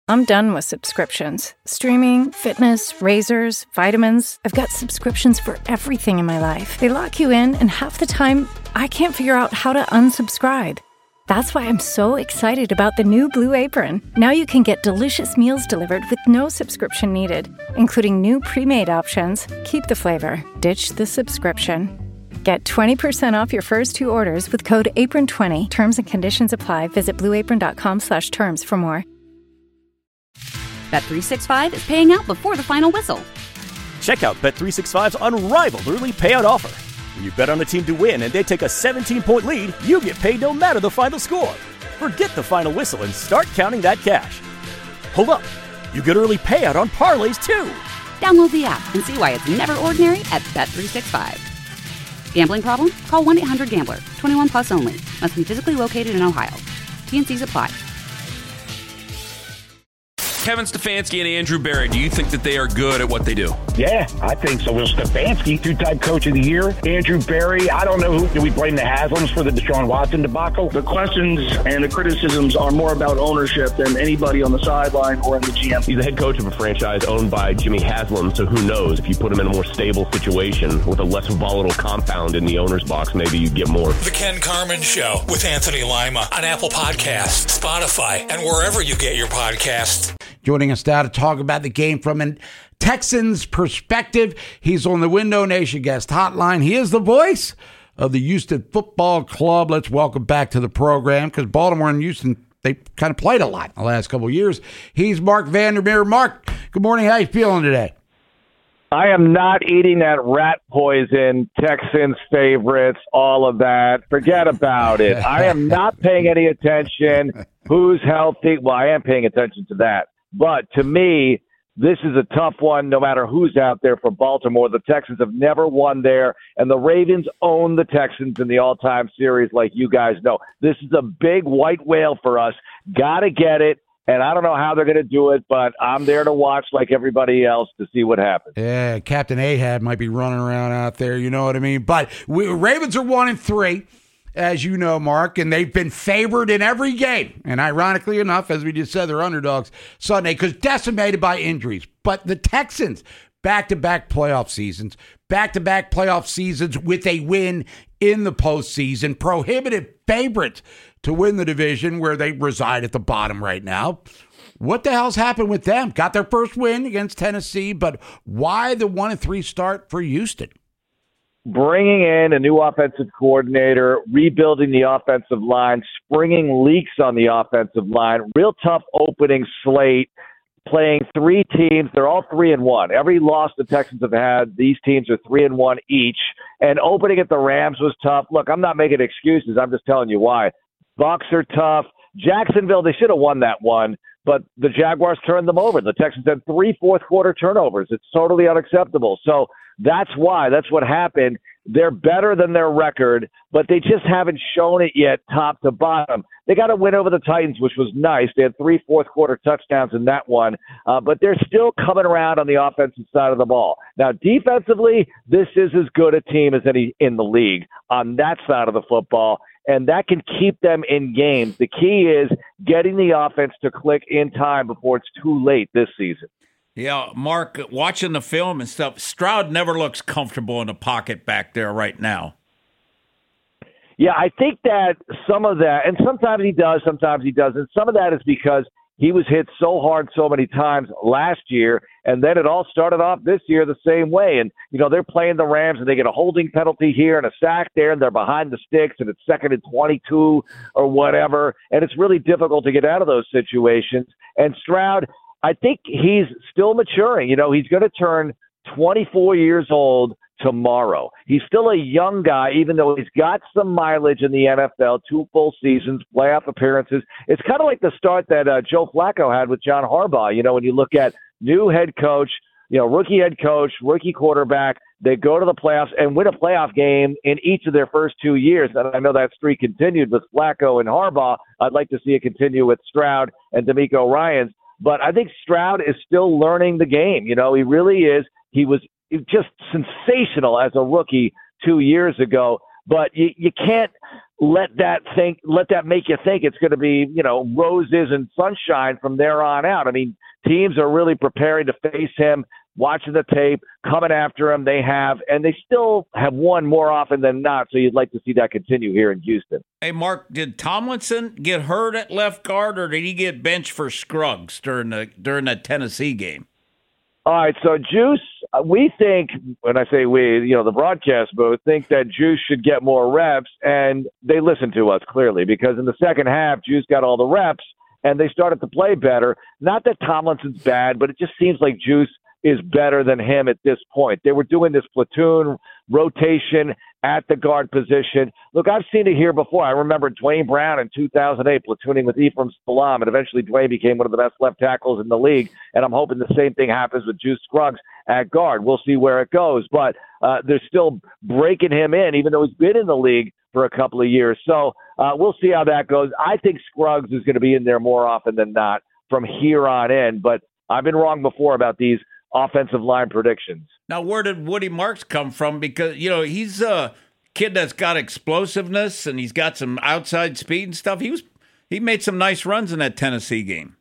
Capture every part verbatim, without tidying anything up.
I'm done with subscriptions. Streaming, fitness, razors, vitamins. I've got subscriptions for everything in my life. They lock you in, and half the time, I can't figure out how to unsubscribe. That's why I'm so excited about the new Blue Apron. Now you can get delicious meals delivered with no subscription needed, including new pre-made options. Keep the flavor, ditch the subscription. Get twenty percent off your first two orders with code apron twenty. Terms and conditions apply. Visit blueapron.com slash terms for more. Bet three sixty-five is paying out before the final whistle. Check out Bet three sixty-five's unrivaled early payout offer. When you bet on a team to win and they take a seventeen-point lead, you get paid no matter the final score. Forget the final whistle and start counting that cash. Hold up. You get early payout on parlays, too. Download the app and see why it's never ordinary at Bet three sixty-five. Gambling problem? Call one eight hundred gambler. twenty-one plus only. Must be physically located in Ohio. T N Cs apply. Kevin Stefanski and Andrew Berry, do you think that they are good at what they do? Yeah, I think so. Well, Stefanski, two-time coach of the year. Andrew Berry, I don't know who. Do we blame the Haslams for the Deshaun Watson debacle? The questions and the criticisms are more about ownership than anybody on the sideline or in the G M. He's the head coach of a franchise owned by Jimmy Haslam, so who knows? If you put him in a more stable situation with a less volatile compound in the owner's box, maybe you'd get more. The Ken Carman Show with Anthony Lima on Apple Podcasts, Spotify, and wherever you get your podcasts. Joining us now to talk about the game from a Texans perspective, he's on the Window Nation guest hotline. He is the voice of the Houston Football Club. Let's welcome back to the program, because Baltimore and Houston, they kind of played a lot in the last couple of years. He's Mark Vandermeer. Mark, good morning. How you feeling today? I am not eating that rat poison, Texans favorites, all of that. Forget about it. I am not paying any attention. Who's healthy? Well, I am paying attention to that. But to me, this is a tough one no matter who's out there for Baltimore. The Texans have never won there, and the Ravens own the Texans in the all-time series, like you guys know. This is a big white whale for us. Got to get it, and I don't know how they're going to do it, but I'm there to watch like everybody else to see what happens. Yeah, Captain Ahab might be running around out there, you know what I mean? But we, Ravens are one and three. As you know, Mark, and they've been favored in every game. And ironically enough, as we just said, they're underdogs Sunday because decimated by injuries. But the Texans, back-to-back playoff seasons, back-to-back playoff seasons with a win in the postseason, prohibitive favorites to win the division where they reside at the bottom right now. What the hell's happened with them? Got their first win against Tennessee, but why the one and three start for Houston? Bringing in a new offensive coordinator, rebuilding the offensive line, springing leaks on the offensive line, real tough opening slate, playing three teams. They're all three and one. Every loss the Texans have had, these teams are three and one each. And opening at the Rams was tough. Look, I'm not making excuses. I'm just telling you why. Bucks are tough. Jacksonville, they should have won that one, but the Jaguars turned them over. The Texans had three fourth quarter turnovers. It's totally unacceptable. So that's why. That's what happened. They're better than their record, but they just haven't shown it yet top to bottom. They got a win over the Titans, which was nice. They had three fourth-quarter touchdowns in that one, uh, but they're still coming around on the offensive side of the ball. Now, defensively, this is as good a team as any in the league on that side of the football, and that can keep them in games. The key is getting the offense to click in time before it's too late this season. Yeah, Mark, watching the film and stuff, Stroud never looks comfortable in the pocket back there right now. Yeah, I think that some of that, and sometimes he does, sometimes he doesn't. Some of that is because he was hit so hard so many times last year, and then it all started off this year the same way. And, you know, they're playing the Rams, and they get a holding penalty here and a sack there, and they're behind the sticks, and it's second and twenty-two or whatever. And it's really difficult to get out of those situations. And Stroud, I think he's still maturing. You know, he's going to turn twenty-four years old tomorrow. He's still a young guy, even though he's got some mileage in the N F L, two full seasons, playoff appearances. It's kind of like the start that uh, Joe Flacco had with John Harbaugh. You know, when you look at new head coach, you know, rookie head coach, rookie quarterback, they go to the playoffs and win a playoff game in each of their first two years. And I know that streak continued with Flacco and Harbaugh. I'd like to see it continue with Stroud and DeMeco Ryans. But I think Stroud is still learning the game. You know, he really is. He was just sensational as a rookie two years ago. but you, you can't let that think, let that make you think it's going to be, you know, roses and sunshine from there on out. I mean, teams are really preparing to face him, watching the tape, coming after him. They have, and they still have won more often than not. So you'd like to see that continue here in Houston. Hey, Mark, did Tomlinson get hurt at left guard, or did he get benched for Scruggs during the during that Tennessee game? All right, so Juice, we think, when I say we, you know, the broadcast booth, think that Juice should get more reps, and they listen to us clearly, because in the second half, Juice got all the reps, and they started to play better. Not that Tomlinson's bad, but it just seems like Juice is better than him at this point. They were doing this platoon rotation at the guard position. Look, I've seen it here before. I remember Dwayne Brown in two thousand eight platooning with Ephraim Salam, and eventually Dwayne became one of the best left tackles in the league, and I'm hoping the same thing happens with Juice Scruggs at guard. We'll see where it goes, but uh, they're still breaking him in, even though he's been in the league for a couple of years. So uh, we'll see how that goes. I think Scruggs is going to be in there more often than not from here on in, but I've been wrong before about these offensive line predictions. Now, where did Woody Marks come from? Because, you know, he's a kid that's got explosiveness and he's got some outside speed and stuff. He was he made some nice runs in that Tennessee game.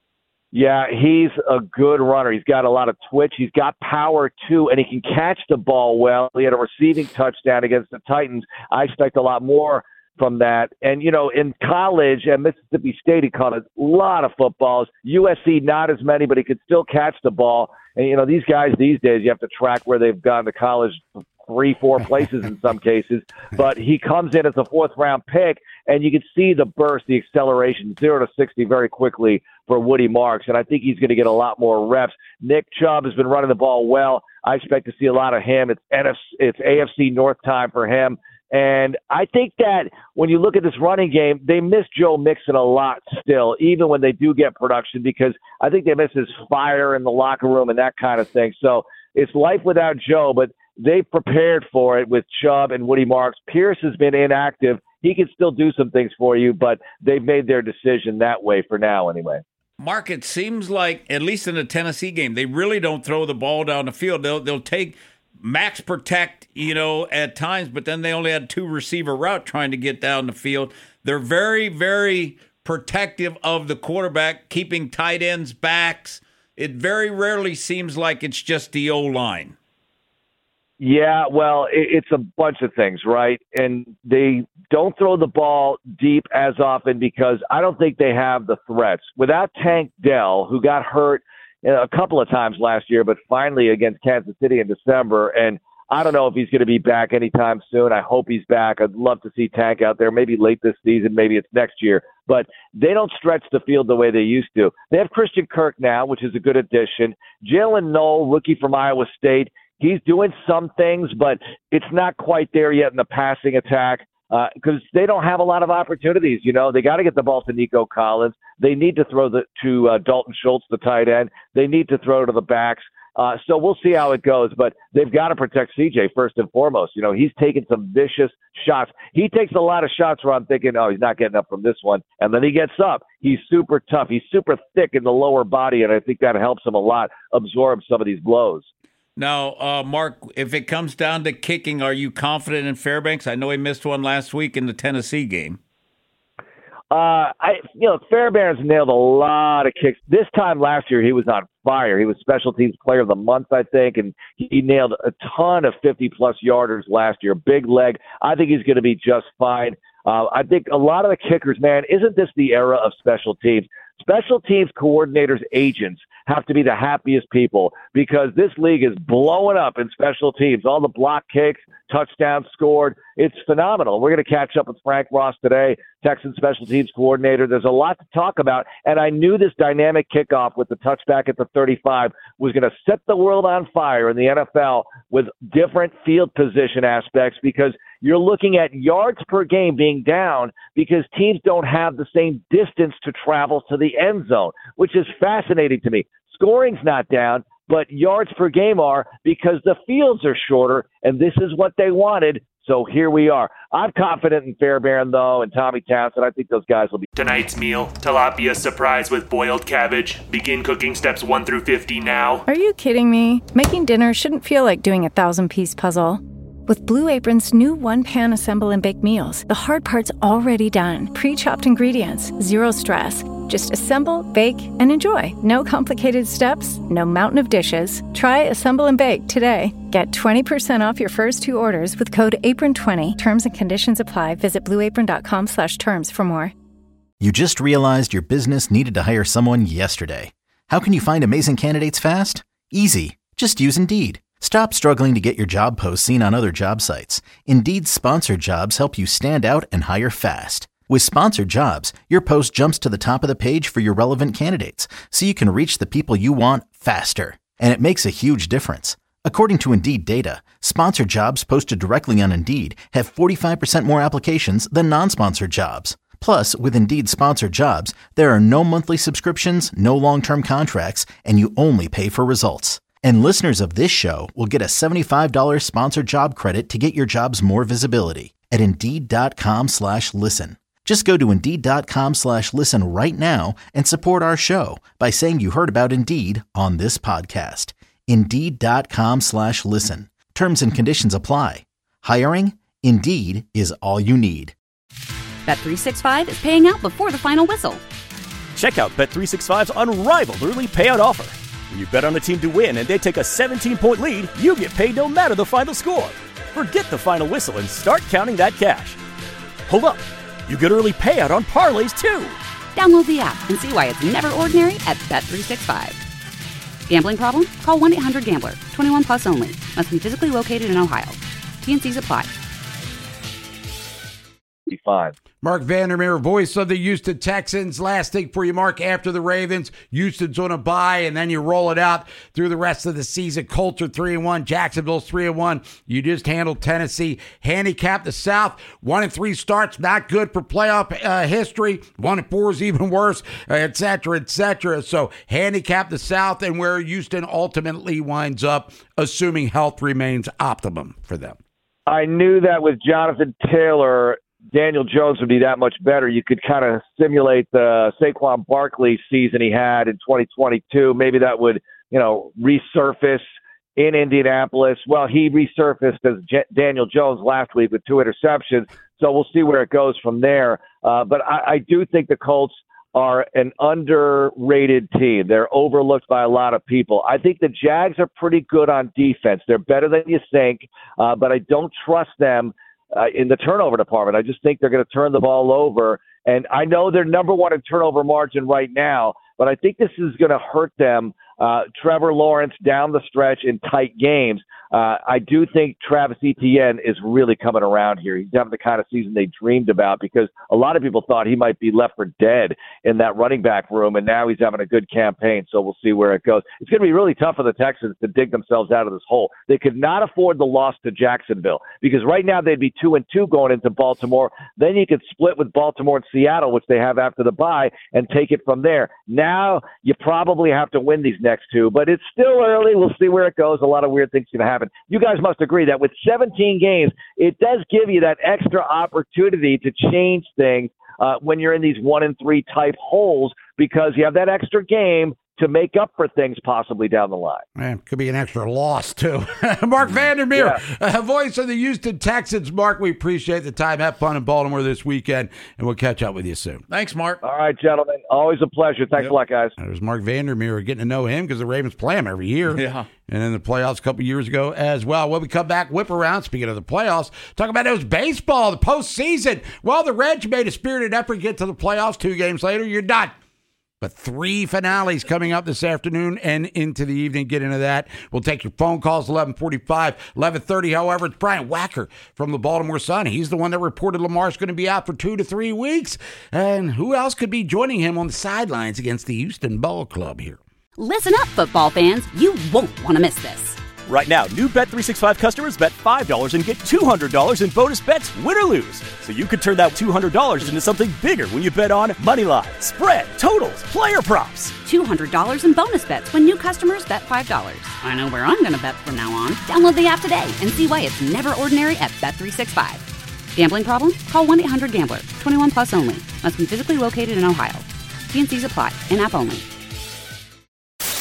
Yeah, he's a good runner. He's got a lot of twitch. He's got power, too, and he can catch the ball well. He had a receiving touchdown against the Titans. I expect a lot more from that. And, you know, in college at Mississippi State, he caught a lot of footballs. U S C, not as many, but he could still catch the ball. And, you know, these guys these days, you have to track where they've gone to college three, four places in some cases. But he comes in as a fourth-round pick, and you can see the burst, the acceleration, zero to sixty very quickly for Woody Marks. And I think he's going to get a lot more reps. Nick Chubb has been running the ball well. I expect to see a lot of him. It's N F C, it's A F C North time for him. And I think that when you look at this running game, they miss Joe Mixon a lot still, even when they do get production, because I think they miss his fire in the locker room and that kind of thing. So it's life without Joe, but they prepared for it with Chubb and Woody Marks. Pierce has been inactive. He can still do some things for you, but they've made their decision that way for now anyway. Mark, it seems like, at least in the Tennessee game, they really don't throw the ball down the field. They'll, they'll take max protect, you know, at times, but then they only had two receiver route trying to get down the field. They're very, very protective of the quarterback, keeping tight ends backs. It very rarely seems like it's just the O-line. Yeah, well, it's a bunch of things, right? And they don't throw the ball deep as often because I don't think they have the threats. Without Tank Dell, who got hurt a couple of times last year, but finally against Kansas City in December. And I don't know if he's going to be back anytime soon. I hope he's back. I'd love to see Tank out there, maybe late this season, maybe it's next year. But they don't stretch the field the way they used to. They have Christian Kirk now, which is a good addition. Jalen Noel, rookie from Iowa State, he's doing some things, but it's not quite there yet in the passing attack. Because uh, they don't have a lot of opportunities, you know. They got to get the ball to Nico Collins. They need to throw the, to uh, Dalton Schultz, the tight end. They need to throw to the backs. Uh, so we'll see how it goes. But they've got to protect C J first and foremost. You know, he's taking some vicious shots. He takes a lot of shots where I'm thinking, oh, he's not getting up from this one. And then he gets up. He's super tough. He's super thick in the lower body, and I think that helps him a lot absorb some of these blows. Now, uh, Mark, if it comes down to kicking, are you confident in Fairbanks? I know he missed one last week in the Tennessee game. Uh, I, you know, Fairbanks nailed a lot of kicks. This time last year, he was on fire. He was Special Teams Player of the Month, I think, and he nailed a ton of fifty-plus yarders last year. Big leg. I think he's going to be just fine. Uh, I think a lot of the kickers, man, isn't this the era of special teams? Special teams coordinators, agents have to be the happiest people because this league is blowing up in special teams. All the block kicks, touchdowns scored. It's phenomenal. We're going to catch up with Frank Ross today, Texans special teams coordinator. There's a lot to talk about, and I knew this dynamic kickoff with the touchback at the thirty-five was going to set the world on fire in the N F L with different field position aspects because you're looking at yards per game being down because teams don't have the same distance to travel to the end zone, which is fascinating to me. Scoring's not down, but yards per game are because the fields are shorter, and this is what they wanted. So here we are. I'm confident in Fairbairn, though, and Tommy Townsend. I think those guys will be. Tonight's meal, tilapia surprise with boiled cabbage. Begin cooking steps one through fifty now. Are you kidding me? Making dinner shouldn't feel like doing a thousand-piece puzzle. With Blue Apron's new one-pan assemble and bake meals, the hard part's already done. Pre-chopped ingredients, zero stress. Just assemble, bake, and enjoy. No complicated steps, no mountain of dishes. Try Assemble and Bake today. Get twenty percent off your first two orders with code apron twenty. Terms and conditions apply. Visit blueapron.com slash terms for more. You just realized your business needed to hire someone yesterday. How can you find amazing candidates fast? Easy. Just use Indeed. Stop struggling to get your job posts seen on other job sites. Indeed's sponsored jobs help you stand out and hire fast. With sponsored jobs, your post jumps to the top of the page for your relevant candidates, so you can reach the people you want faster. And it makes a huge difference. According to Indeed data, sponsored jobs posted directly on Indeed have forty-five percent more applications than non-sponsored jobs. Plus, with Indeed sponsored jobs, there are no monthly subscriptions, no long-term contracts, and you only pay for results. And listeners of this show will get a seventy-five dollars sponsored job credit to get your jobs more visibility at Indeed.com slash listen. Just go to Indeed.com slash listen right now and support our show by saying you heard about Indeed on this podcast. Indeed.com slash listen. Terms and conditions apply. Hiring? Indeed is all you need. Bet three sixty-five is paying out before the final whistle. Check out Bet three sixty-five's unrivaled early payout offer. When you bet on a team to win and they take a seventeen-point lead, you get paid no matter the final score. Forget the final whistle and start counting that cash. Hold up. You get early payout on parlays, too. Download the app and see why it's never ordinary at Bet three sixty-five. Gambling problem? Call one eight hundred gambler. twenty-one plus only. Must be physically located in Ohio. T and C's apply. Fine. Mark Vandermeer, voice of the Houston Texans. Last thing for you, Mark, after the Ravens, Houston's on a bye, and then you roll it out through the rest of the season. Colts are three and one, Jacksonville's three and one. You just handled Tennessee. Handicap the South. One and three starts, not good for playoff uh, history. One and four is even worse, uh, et cetera, et cetera. So handicap the South and where Houston ultimately winds up, assuming health remains optimum for them. I knew that with Jonathan Taylor, Daniel Jones would be that much better. You could kind of simulate the Saquon Barkley season he had in twenty twenty-two. Maybe that would, you know, resurface in Indianapolis. Well, he resurfaced as J- Daniel Jones last week with two interceptions. So we'll see where it goes from there. Uh, but I, I do think the Colts are an underrated team. They're overlooked by a lot of people. I think the Jags are pretty good on defense. They're better than you think, uh, but I don't trust them Uh, in the turnover department. I just think they're going to turn the ball over. And I know they're number one in turnover margin right now, but I think this is going to hurt them. Uh, Trevor Lawrence down the stretch in tight games. Uh, I do think Travis Etienne is really coming around here. He's having the kind of season they dreamed about because a lot of people thought he might be left for dead in that running back room, and now he's having a good campaign, so we'll see where it goes. It's going to be really tough for the Texans to dig themselves out of this hole. They could not afford the loss to Jacksonville because right now they'd be two and two going into Baltimore. Then you could split with Baltimore and Seattle, which they have after the bye, and take it from there. Now you probably have to win these next two, but it's still early. We'll see where it goes. A lot of weird things can happen. You guys must agree that with seventeen games, it does give you that extra opportunity to change things uh, when you're in these one and three type holes because you have that extra game to make up for things possibly down the line. Man, could be an extra loss, too. Mark Vandermeer, yeah. uh, voice of the Houston Texans. Mark, we appreciate the time. Have fun in Baltimore this weekend, and we'll catch up with you soon. Thanks, Mark. All right, gentlemen. Always a pleasure. Thanks yep. a lot, guys. There's Mark Vandermeer. We're getting to know him because the Ravens play him every year. Yeah. And in the playoffs a couple years ago as well. When we come back, whip around, speaking of the playoffs, talk about those baseball, the postseason. Well, the Reds made a spirited effort to get to the playoffs. Two games later, you're done. But three finales coming up this afternoon and into the evening. Get into that. We'll take your phone calls, eleven forty-five, eleven thirty. However, it's Brian Wacker from the Baltimore Sun. He's the one that reported Lamar's going to be out for two to three weeks. And who else could be joining him on the sidelines against the Houston Ball Club here? Listen up, football fans. You won't want to miss this. Right now, new Bet three sixty-five customers bet five dollars and get two hundred dollars in bonus bets, win or lose. So you could turn that two hundred dollars into something bigger when you bet on money line, spread, totals, player props. two hundred dollars in bonus bets when new customers bet five dollars. I know where I'm going to bet from now on. Download the app today and see why it's never ordinary at Bet three sixty-five. Gambling problem? Call one eight hundred gambler. twenty-one plus only. Must be physically located in Ohio. T and C's apply. In-app only.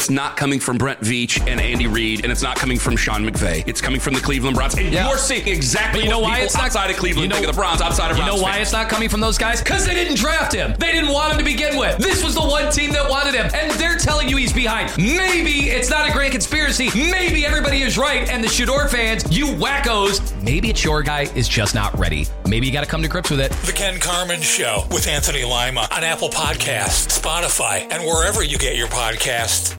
It's not coming from Brent Veach and Andy Reid, and it's not coming from Sean McVay. It's coming from the Cleveland Browns. And yeah. you're seeing exactly but you know what why people it's not, outside of Cleveland you know, think of the Browns, outside of You Browns know why fans. it's not coming from those guys? Because they didn't draft him. They didn't want him to begin with. This was the one team that wanted him, and they're telling you he's behind. Maybe it's not a grand conspiracy. Maybe everybody is right, and the Shador fans, you wackos, maybe it's your guy is just not ready. Maybe you got to come to grips with it. The Ken Carman Show with Anthony Lima on Apple Podcasts, Spotify, and wherever you get your podcasts.